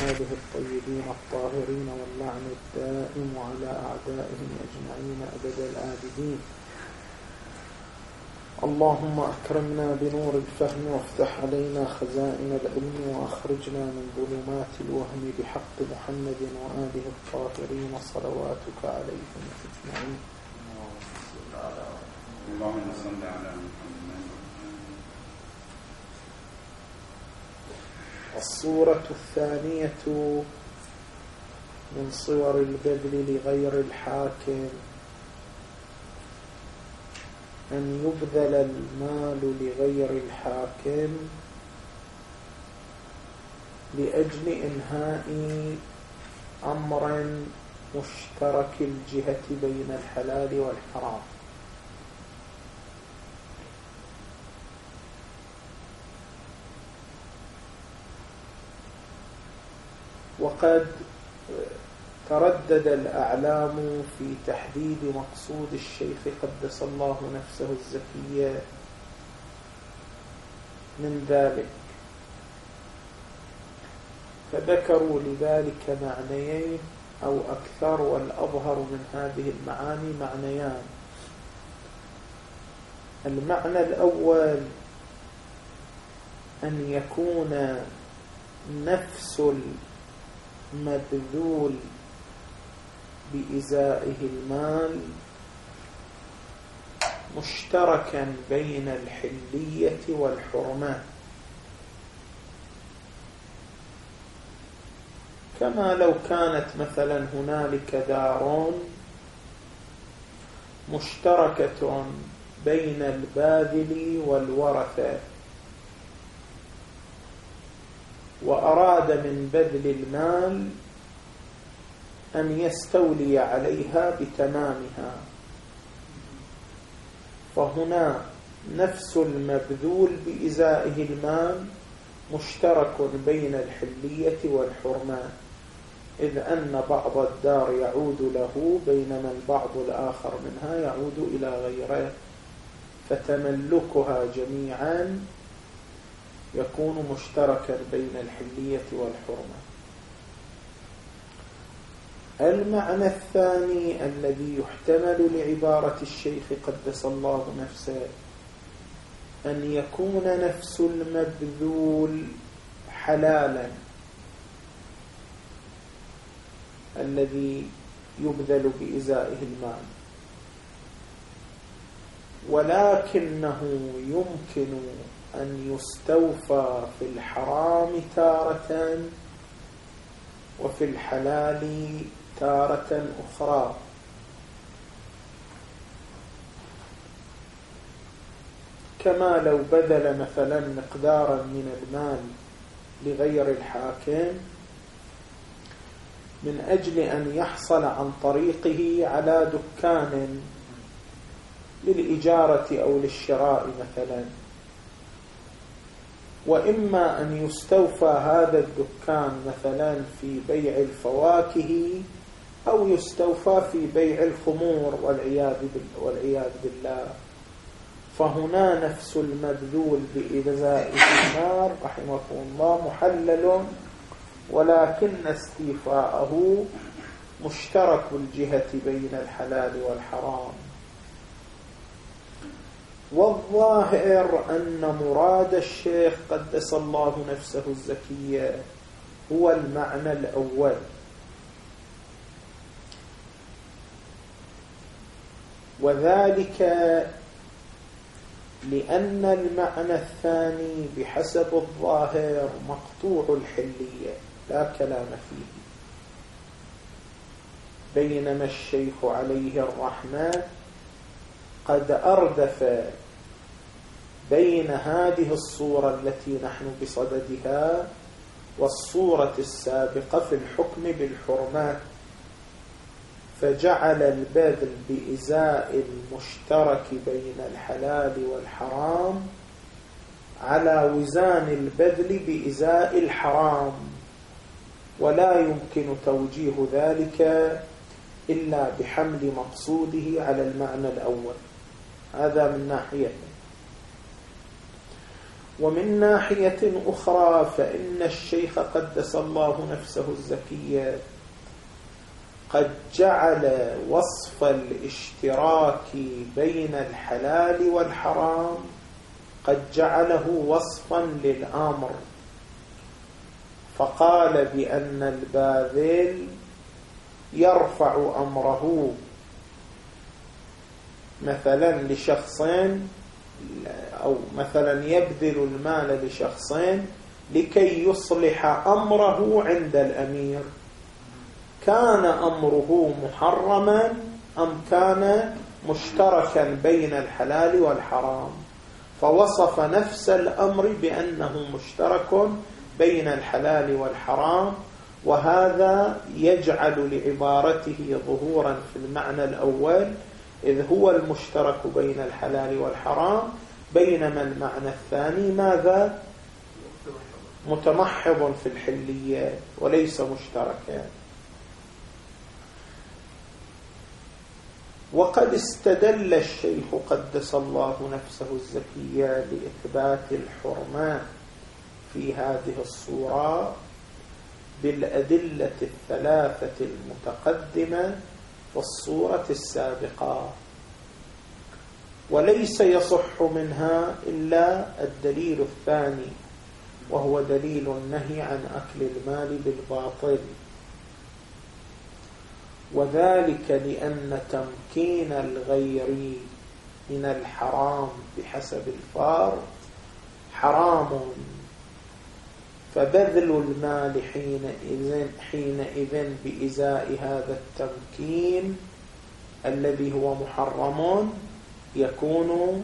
آله الطيبين الطاهرين واللعن الدائم على أعدائهم أجمعين أبد الآبدين. اللهم أكرمنا بنور الفهم وافتح علينا خزائن العلم وأخرجنا من ظلمات الوهم بحق محمد وآله الطاهرين صلواتك عليهم أجمعين. اللهم صل على محمد. الصورة الثانية من صور البذل لغير الحاكم أن يبذل المال لغير الحاكم لأجل إنهاء أمر مشترك الجهة بين الحلال والحرام. وقد تردد الأعلام في تحديد مقصود الشيخ قدس الله نفسه الزكية من ذلك، فذكروا لذلك معنيين أو أكثر، والأظهر من هذه المعاني معنيان. المعنى الأول أن يكون نفس المبذول بإزائه المال مشتركا بين الحلية والحرمة، كما لو كانت مثلا هنالك دار مشتركة بين الباذل والورثة، وأراد من بذل المال أن يستولي عليها بتمامها، فهنا نفس المبذول بإزائه المال مشترك بين الحلية والحرمة، إذ أن بعض الدار يعود له بينما البعض الآخر منها يعود إلى غيره، فتملكها جميعا يكون مشتركا بين الحلية والحرمة. المعنى الثاني الذي يحتمل لعبارة الشيخ قدس الله نفسه أن يكون نفس المبذول حلالا الذي يبذل بإزائه المال، ولكنه يمكن أن يستوفى في الحرام تارة وفي الحلال تارة أخرى. كما لو بذل مثلا مقدارا من المال لغير الحاكم من أجل أن يحصل عن طريقه على دكان للإجارة أو للشراء مثلا، وإما أن يستوفى هذا الدكان مثلا في بيع الفواكه أو يستوفى في بيع الخمور والعياذ بالله، فهنا نفس المبذول بإزاء النار رحمه الله محلل، ولكن استيفاءه مشترك الجهة بين الحلال والحرام. والظاهر أن مراد الشيخ قدس الله نفسه الزكية هو المعنى الأول، وذلك لأن المعنى الثاني بحسب الظاهر مقطوع الحلية لا كلام فيه، بينما الشيخ عليه الرحمة قد أردف بين هذه الصورة التي نحن بصددها والصورة السابقة في الحكم بالحرمات، فجعل البذل بإزاء المشترك بين الحلال والحرام على وزان البذل بإزاء الحرام، ولا يمكن توجيه ذلك إلا بحمل مقصوده على المعنى الأول. هذا من ناحية. ومن ناحية أخرى فإن الشيخ قدس الله نفسه الزكية قد جعل وصف الاشتراك بين الحلال والحرام قد جعله وصفا للأمر، فقال بأن الباذل يرفع أمره مثلا لشخصين، أو مثلا يبذل المال لشخصين لكي يصلح أمره عند الأمير، كان أمره محرما أم كان مشتركا بين الحلال والحرام، فوصف نفس الأمر بأنه مشترك بين الحلال والحرام، وهذا يجعل لعبارته ظهورا في المعنى الأول، إذ هو المشترك بين الحلال والحرام، بينما المعنى الثاني ماذا؟ متمحض في الحلية وليس مشتركا. وقد استدل الشيخ قدس الله نفسه الزكية لإثبات الحرمة في هذه الصورة بالأدلة الثلاثة المتقدمة في الصورة السابقة، وليس يصح منها إلا الدليل الثاني، وهو دليل النهي عن أكل المال بالباطل، وذلك لأن تمكين الغير من الحرام بحسب الفرض حرام، فبذل المال حينئذ بإزاء هذا التمكين الذي هو محرم يكون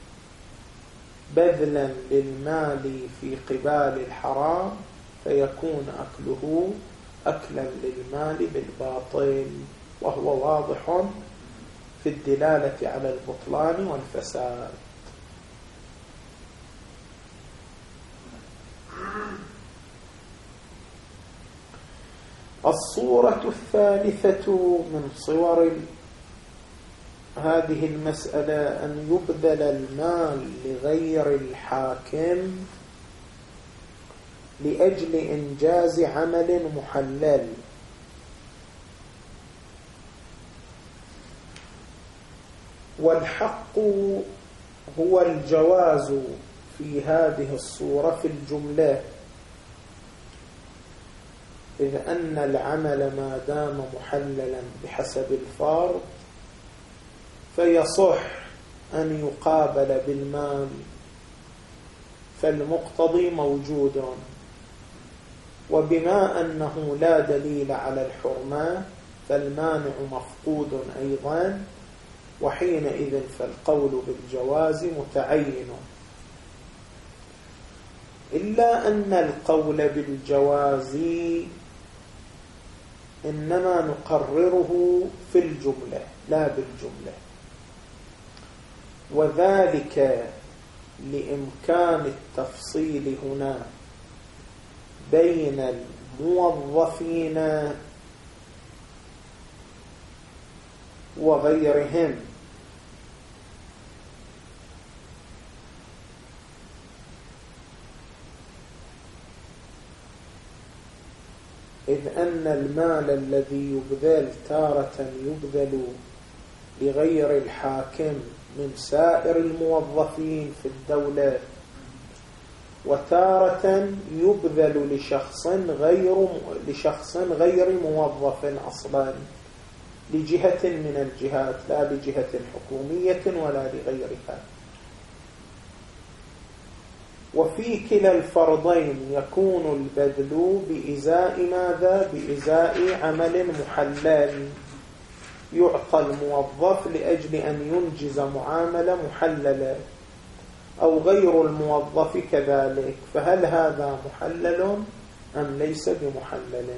بذلا للمال في قبال الحرام، فيكون أكله أكلا للمال بالباطل، وهو واضح في الدلالة على البطلان والفساد. الصورة الثالثة من صور هذه المسألة أن يبذل المال لغير الحاكم لأجل إنجاز عمل محلل، والحق هو الجواز في هذه الصورة في الجملة، إذ أن العمل ما دام محللا بحسب الفرض فيصح أن يقابل بالمال، فالمقتضي موجود، وبما أنه لا دليل على الحرمة فالمانع مفقود أيضا، وحينئذ فالقول بالجواز متعين، إلا أن القول بالجواز إنما نقرره في الجملة لا بالجملة، وذلك لإمكان التفصيل هنا بين الموظفين وغيرهم، إذ أن المال الذي يبذل تارة يبذل لغير الحاكم من سائر الموظفين في الدولة، وتارة يبذل لشخص غير موظف أصلا لجهة من الجهات، لا لجهة حكومية ولا لغيرها. وفي كلا الفرضين يكون البذل بإزاء ماذا؟ بإزاء عمل محلل يعطى الموظف لأجل أن ينجز معاملة محللة، أو غير الموظف كذلك، فهل هذا محلل أم ليس بمحلل؟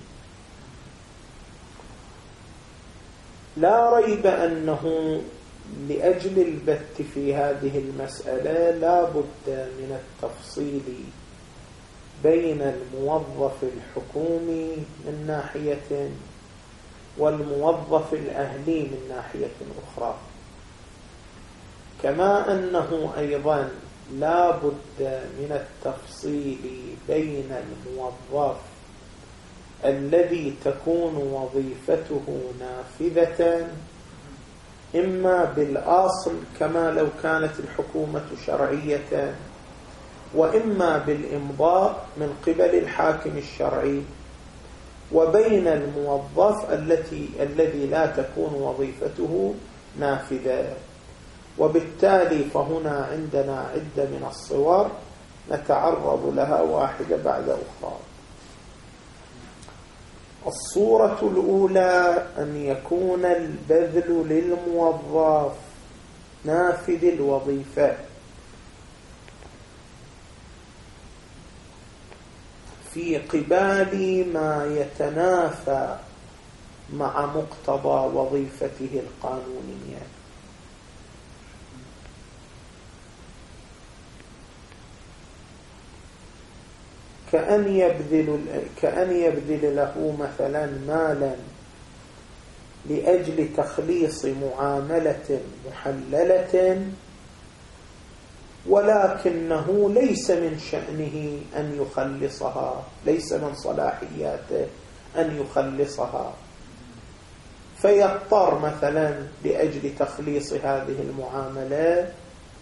لا ريب أنه لأجل البت في هذه المسألة لا بد من التفصيل بين الموظف الحكومي من ناحية والموظف الأهلي من ناحية أخرى، كما أنه أيضا لا بد من التفصيل بين الموظف الذي تكون وظيفته نافذة إما بالأصل كما لو كانت الحكومة شرعية، وإما بالإمضاء من قبل الحاكم الشرعي، وبين الموظف الذي لا تكون وظيفته نافذة. وبالتالي فهنا عندنا عدة من الصور نتعرض لها واحدة بعد أخرى. الصورة الأولى أن يكون البذل للموظف نافذ الوظيفة في قبال ما يتنافى مع مقتضى وظيفته القانونية، كأن يبذل له مثلا مالا لأجل تخليص معاملة محللة، ولكنه ليس من شأنه أن يخلصها، ليس من صلاحياته أن يخلصها، فيضطر مثلا لأجل تخليص هذه المعاملة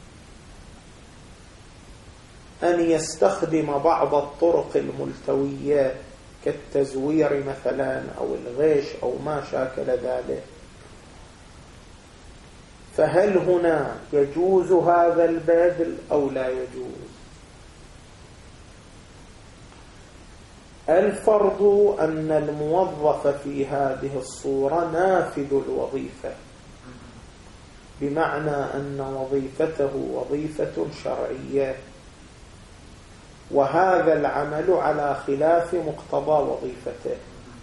أن يستخدم بعض الطرق الملتوية كالتزوير مثلا أو الغش أو ما شاكل ذلك. فهل هنا يجوز هذا البذل أو لا يجوز؟ الفرض أن الموظف في هذه الصورة نافذ الوظيفة، بمعنى أن وظيفته وظيفة شرعية، وهذا العمل على خلاف مقتضى وظيفته،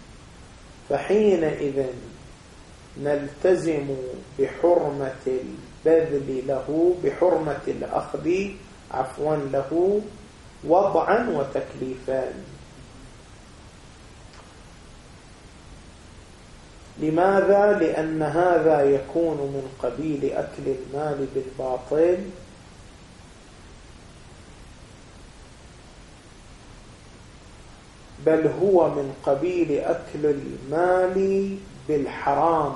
فحينئذ نلتزم بحرمة البذل له، بحرمة الأخذ له وضعا وتكليفا. لماذا؟ لأن هذا يكون من قبيل أكل المال بالباطل، بل هو من قبيل أكل المال بالحرام،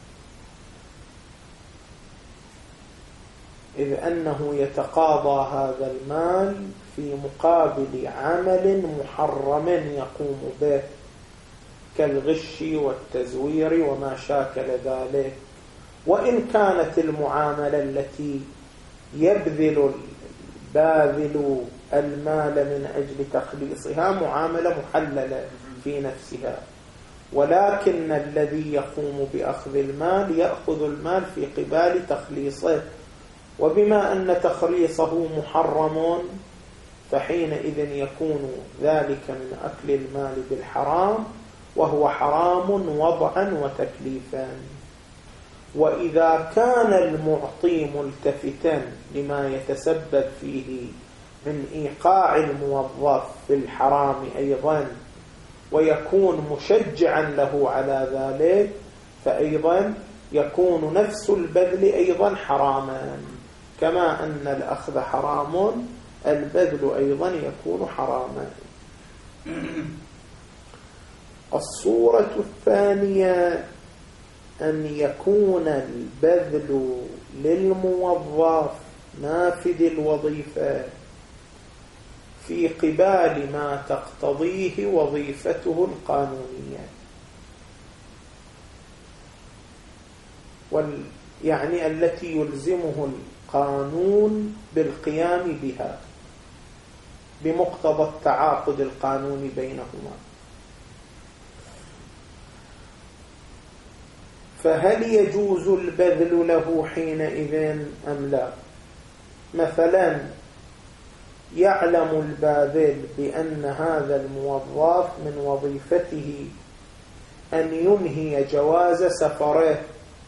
إذ أنه يتقاضى هذا المال في مقابل عمل محرم يقوم به كالغش والتزوير وما شاكل ذلك. وإن كانت المعاملة التي يبذل الباذل المال من أجل تخليصها معاملة محللة في نفسها، ولكن الذي يقوم بأخذ المال يأخذ المال في قبال تخليصه، وبما أن تخليصه محرم فحينئذ يكون ذلك من أكل المال بالحرام، وهو حرام وضعا وتكليفا. وإذا كان المعطي ملتفتا لما يتسبب فيه من إيقاع الموظف في الحرام أيضا، ويكون مشجعا له على ذلك، فأيضا يكون نفس البذل أيضا حراما، كما أن الأخذ حرام البذل أيضا يكون حراما. الصورة الثانية أن يكون البذل للموظف نافذ الوظيفة في قبال ما تقتضيه وظيفته القانونية، يعني التي يلزمه القانون بالقيام بها بمقتضى التعاقد القانوني بينهما. فهل يجوز البذل له حينئذ أم لا؟ مثلا يعلم الباذل بأن هذا الموظف من وظيفته أن ينهي جواز سفره،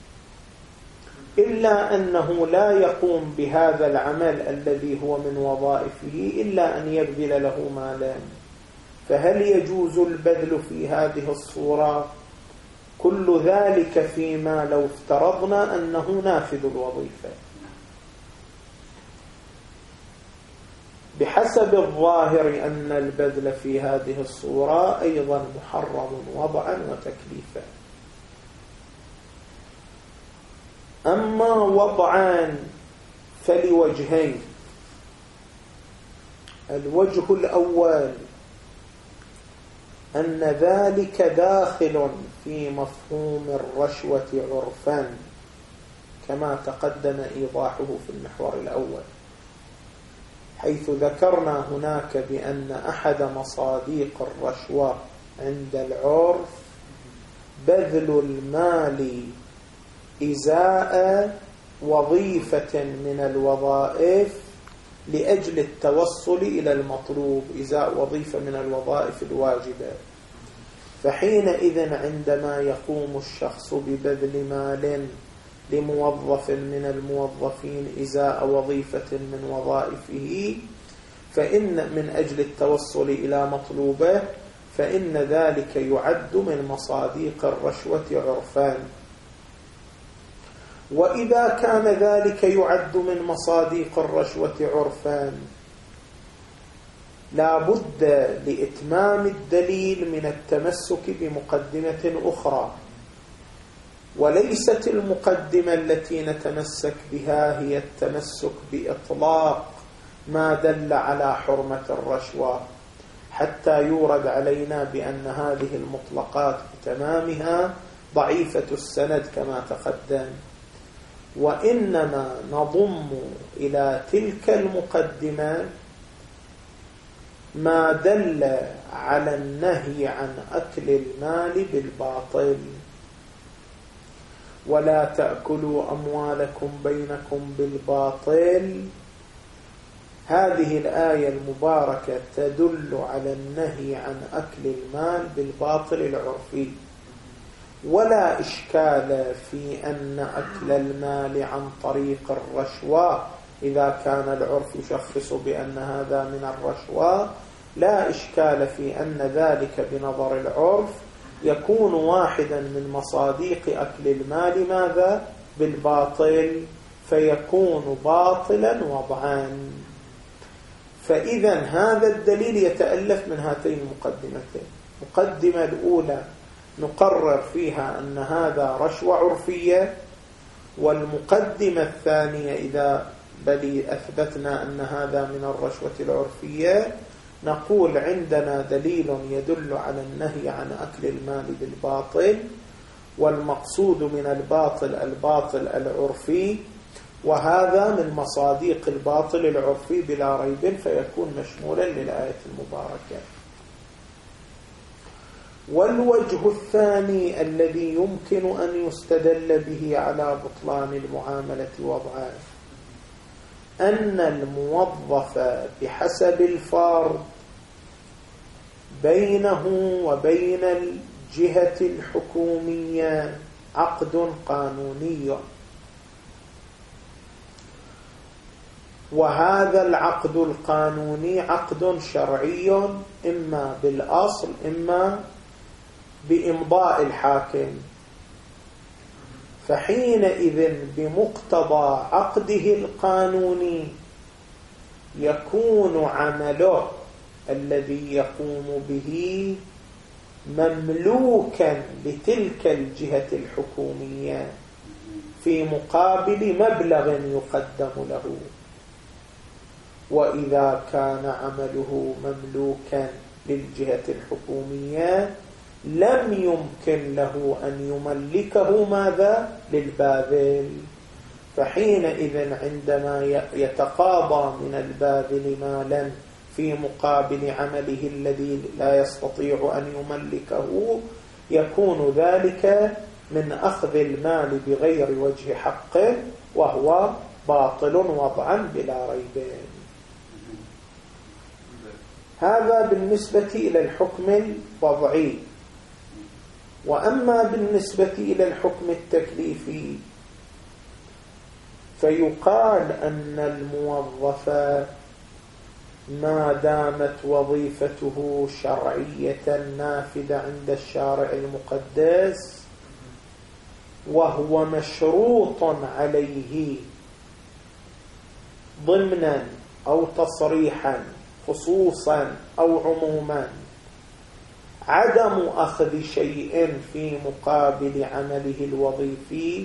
إلا أنه لا يقوم بهذا العمل الذي هو من وظائفه إلا أن يبذل له مالا. فهل يجوز البذل في هذه الصورة؟ كل ذلك فيما لو افترضنا أنه نافذ الوظيفة. بحسب الظاهر أن البذل في هذه الصورة أيضا محرم وضعا وتكليفا. أما وضعان فلوجهين. الوجه الأول أن ذلك داخل في مفهوم الرشوة عرفا كما تقدم إيضاحه في المحور الأول، حيث ذكرنا هناك بأن أحد مصاديق الرشوة عند العرف بذل المال إزاء وظيفة من الوظائف لأجل التوصل إلى المطلوب، إزاء وظيفة من الوظائف الواجبة. فحينئذ عندما يقوم الشخص ببذل مال لموظف من الموظفين إزاء وظيفة من وظائفه فإن من أجل التوصل إلى مطلوبه فإن ذلك يعد من مصاديق الرشوة عرفان. وإذا كان ذلك يعد من مصاديق الرشوة عرفان لا بد لإتمام الدليل من التمسك بمقدمة أخرى، وليست المقدمة التي نتمسك بها هي التمسك بإطلاق ما دل على حرمة الرشوة حتى يورد علينا بأن هذه المطلقات بتمامها ضعيفة السند كما تقدم، وإنما نضم إلى تلك المقدمة ما دل على النهي عن أكل المال بالباطل. ولا تأكلوا أموالكم بينكم بالباطل. هذه الآية المباركة تدل على النهي عن أكل المال بالباطل العرفي، ولا إشكال في أن أكل المال عن طريق الرشوة إذا كان العرف يشخص بأن هذا من الرشوة لا إشكال في أن ذلك بنظر العرف يكون واحدا من مصاديق أكل المال ماذا؟ بالباطل، فيكون باطلا وضعا. فإذا هذا الدليل يتألف من هاتين المقدمتين. المقدمة الأولى نقرر فيها أن هذا رشوة عرفية، والمقدمة الثانية إذا أثبتنا أن هذا من الرشوة العرفية نقول عندنا دليل يدل على النهي عن أكل المال بالباطل، والمقصود من الباطل العرفي، وهذا من مصاديق الباطل العرفي بلا ريب، فيكون مشمولا للآية المباركة. والوجه الثاني الذي يمكن أن يستدل به على بطلان المعاملة وضعان أن الموظف بحسب الفرد بينه وبين الجهة الحكومية عقد قانوني، وهذا العقد القانوني عقد شرعي إما بالأصل إما بإمضاء الحاكم. فحينئذ بمقتضى عقده القانوني يكون عمله الذي يقوم به مملوكا لتلك الجهة الحكومية في مقابل مبلغ يقدم له. وإذا كان عمله مملوكا للجهة الحكومية لم يمكن له أن يملكه ماذا؟ للباذل. فحينئذ عندما يتقاضى من الباذل مالا في مقابل عمله الذي لا يستطيع أن يملكه يكون ذلك من أخذ المال بغير وجه حق، وهو باطل وضعا بلا ريب. هذا بالنسبة إلى الحكم الوضعي. وأما بالنسبة إلى الحكم التكليفي فيقال أن الموظف ما دامت وظيفته شرعية نافذة عند الشارع المقدس وهو مشروط عليه ضمن أو تصريحا خصوصا أو عموما عدم أخذ شيء في مقابل عمله الوظيفي،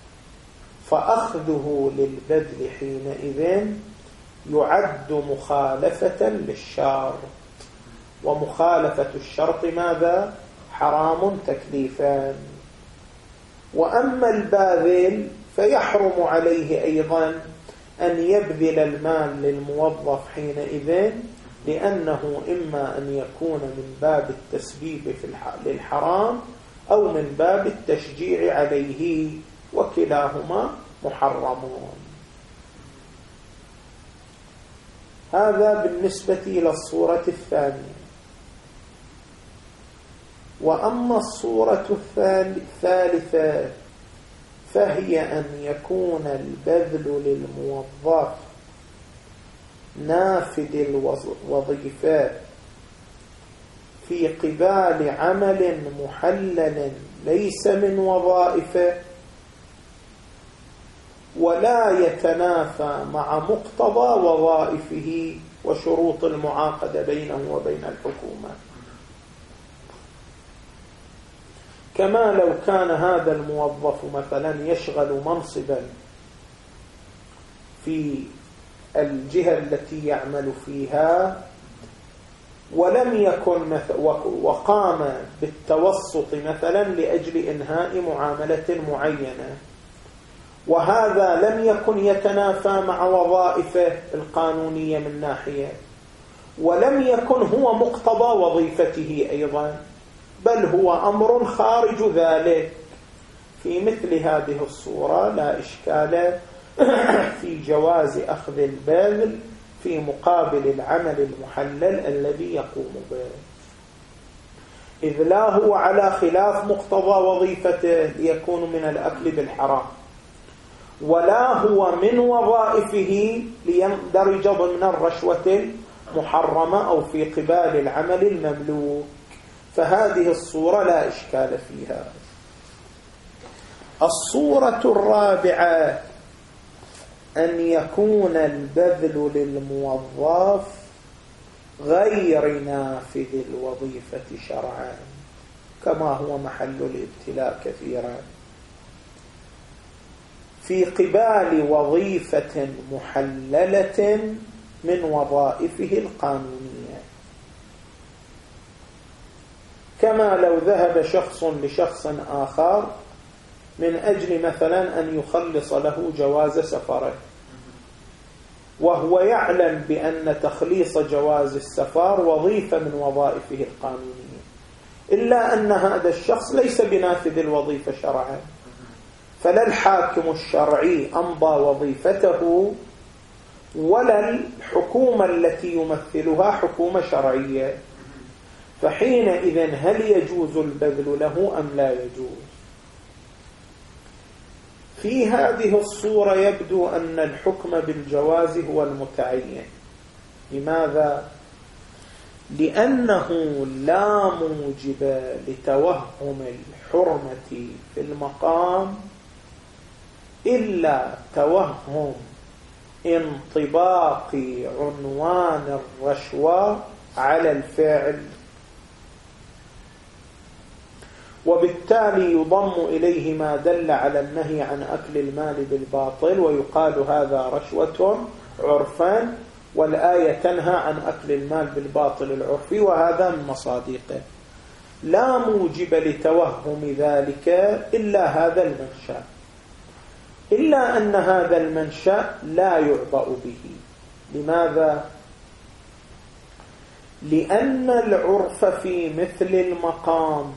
فأخذه للبذل حينئذ يعد مخالفة للشرط، ومخالفة الشرط ماذا؟ حرام تكليفا. وأما الباذل فيحرم عليه أيضا أن يبذل المال للموظف حينئذ، لأنه إما أن يكون من باب التسبيب للحرام أو من باب التشجيع عليه، وكلاهما محرمون. هذا بالنسبة إلى الصورة الثانية. وأما الصورة الثالثة فهي أن يكون البذل للموظف نافذ الوظيفة في قبال عمل محلل ليس من وظائفه، ولا يتنافى مع مقتضى وظائفه وشروط المعاقدة بينه وبين الحكومة. كما لو كان هذا الموظف مثلا يشغل منصبا في الجهة التي يعمل فيها، ولم يكن وقام بالتوسط مثلا لأجل إنهاء معاملة معينة، وهذا لم يكن يتنافى مع وظائفه القانونية من ناحية، ولم يكن هو مقتضى وظيفته أيضا، بل هو أمر خارج ذلك. في مثل هذه الصورة لا إشكال في جواز أخذ البذل في مقابل العمل المحلل الذي يقوم به، إذ لا هو على خلاف مقتضى وظيفته ليكون من الأكل بالحرام، ولا هو من وظائفه ليندرج ضمن الرشوة المحرمة أو في قبال العمل المملوك. فهذه الصورة لا إشكال فيها. الصورة الرابعة أن يكون البذل للموظف غير نافذ الوظيفة شرعا، كما هو محل الابتلاء كثيرا، في قبال وظيفة محللة من وظائفه القانونية. كما لو ذهب شخص لشخص آخر من أجل مثلا أن يخلص له جواز سفره، وهو يعلم بأن تخليص جواز السفر وظيفة من وظائفه القانونية، إلا أن هذا الشخص ليس بنافذ الوظيفة شرعا، فلا الحاكم الشرعي أمضى وظيفته ولا الحكومة التي يمثلها حكومة شرعية، فحينئذ هل يجوز البذل له أم لا يجوز؟ في هذه الصورة يبدو أن الحكم بالجواز هو المتعين. لماذا؟ لأنه لا موجب لتوهم الحرمة في المقام إلا توهم انطباق عنوان الرشوة على الفعل، وبالتالي يضم إليه ما دل على النهي عن أكل المال بالباطل، ويقال هذا رشوة عرفا، والآية تنهى عن أكل المال بالباطل العرفي، وهذا من مصادقه. لا موجب لتوهم ذلك إلا هذا المنشأ، إلا أن هذا المنشأ لا يعبأ به. لماذا؟ لأن العرف في مثل المقام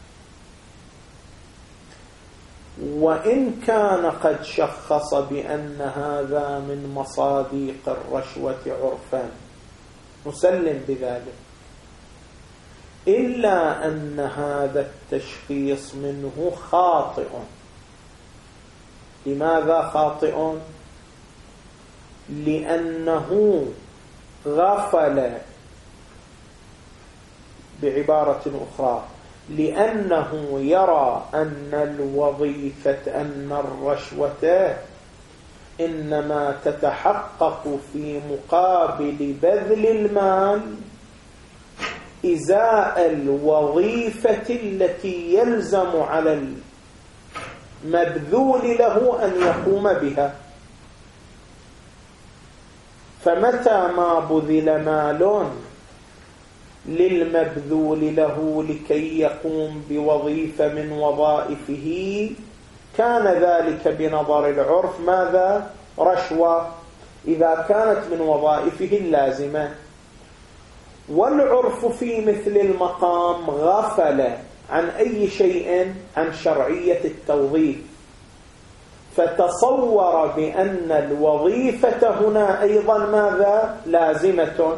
وإن كان قد شخص بأن هذا من مصادق الرشوة عرفا، نسلم بذلك، إلا أن هذا التشخيص منه خاطئ. لماذا خاطئ؟ لأنه غفل، بعبارة أخرى لأنه يرى أن الوظيفة أن الرشوة إنما تتحقق في مقابل بذل المال إزاء الوظيفة التي يلزم على المبذول له أن يقوم بها. فمتى ما بذل مال للمبذول له لكي يقوم بوظيفة من وظائفه كان ذلك بنظر العرف ماذا؟ رشوة، إذا كانت من وظائفه اللازمة. والعرف في مثل المقام غفل عن أي شيء عن شرعية التوظيف، فتصور بأن الوظيفة هنا أيضا ماذا؟ لازمة،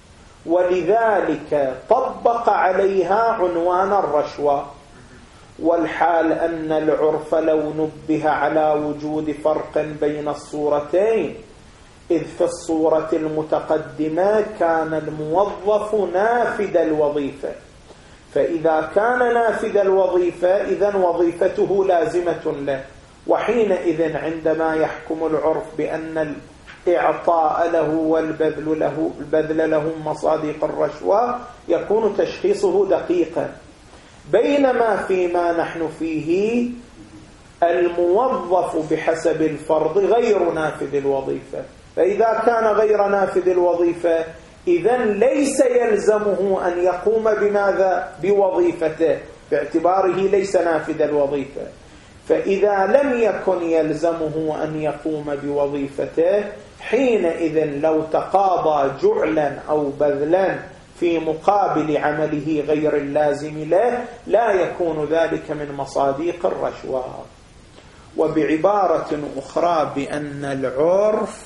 ولذلك طبق عليها عنوان الرشوة. والحال أن العرف لو نبه على وجود فرق بين الصورتين، إذ في الصورة المتقدمة كان الموظف نافذ الوظيفة، فإذا كان نافذ الوظيفة إذن وظيفته لازمة له، وحينئذ عندما يحكم العرف بأن الإعطاء له والبذل له مصادق الرشوة يكون تشخيصه دقيقا. بينما فيما نحن فيه الموظف بحسب الفرض غير نافذ الوظيفة، فإذا كان غير نافذ الوظيفة إذن ليس يلزمه أن يقوم بماذا؟ بوظيفته، باعتباره ليس نافذ الوظيفة. فإذا لم يكن يلزمه أن يقوم بوظيفته حينئذ لو تقاضى جعلا أو بذلا في مقابل عمله غير اللازم له لا يكون ذلك من مصادق الرشوة. وبعبارة أخرى بأن العرف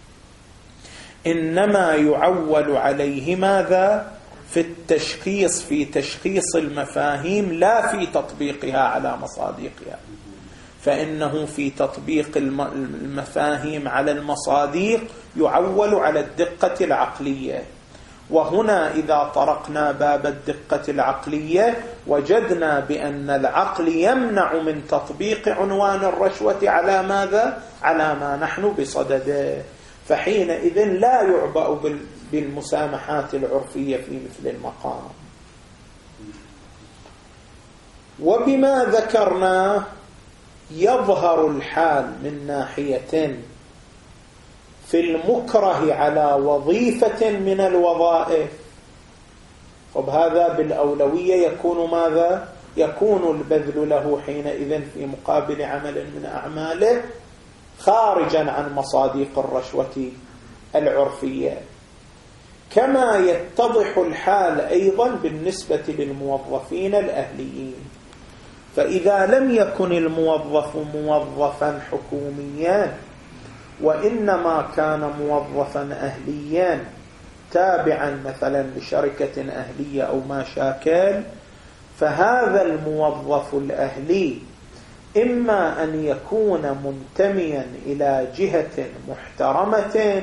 إنما يعول عليه ماذا؟ في التشخيص، في تشخيص المفاهيم لا في تطبيقها على مصادقها. فإنه في تطبيق المفاهيم على المصادق يعول على الدقة العقلية. وهنا إذا طرقنا باب الدقة العقلية وجدنا بأن العقل يمنع من تطبيق عنوان الرشوة على ماذا؟ على ما نحن بصدده، فحينئذ لا يعبأ بالمسامحات العرفية في مثل المقام. وبما ذكرنا يظهر الحال من ناحية في المكره على وظيفة من الوظائف، وبهذا بالأولوية يكون ماذا؟ يكون البذل له حينئذ في مقابل عمل من أعماله خارجا عن مصادق الرشوة العرفية. كما يتضح الحال أيضا بالنسبة للموظفين الأهليين، فإذا لم يكن الموظف موظفا حكوميا وإنما كان موظفا أهليا تابعا مثلا لشركة أهلية أو ما شاكل، فهذا الموظف الأهلي إما أن يكون منتميا إلى جهة محترمة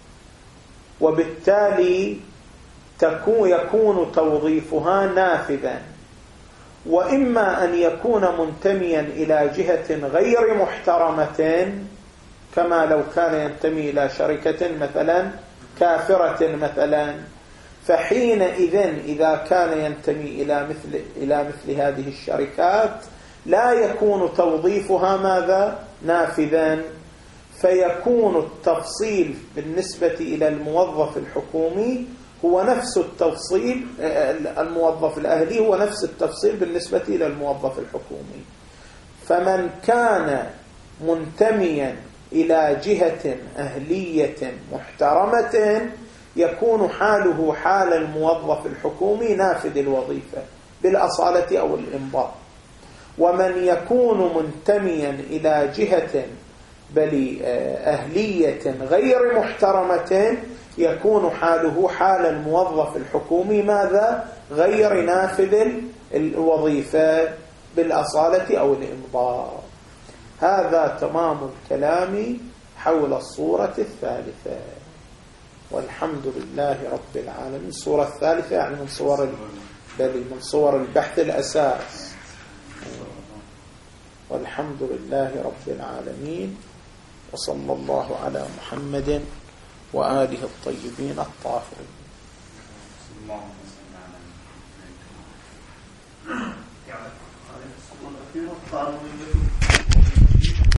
وبالتالي يكون توظيفها نافذا، وإما أن يكون منتميا إلى جهة غير محترمة كما لو كان ينتمي إلى شركة مثلا كافرة مثلا، فحينئذ إذا كان ينتمي إلى مثل هذه الشركات لا يكون توظيفها ماذا؟ نافذا، فيكون التفصيل بالنسبة إلى الموظف الحكومي هو نفس التفصيل، الموظف الأهلي هو نفس التفصيل بالنسبة إلى الموظف الحكومي. فمن كان منتميا إلى جهة أهلية محترمة يكون حاله حال الموظف الحكومي نافذ الوظيفة بالأصالة أو الإمضاء. ومن يكون منتميا إلى جهة بل أهلية غير محترمة يكون حاله حال الموظف الحكومي ماذا؟ غير نافذ الوظيفة بالأصالة أو الإمضاء. هذا تمام الكلام حول الصورة الثالثة، والحمد لله رب العالمين. الصورة الثالثة يعني من صور البحث الأساس. والحمد لله رب العالمين. وصلى الله على محمد وآله الطيبين الطاهرين. اللهم صل على محمد.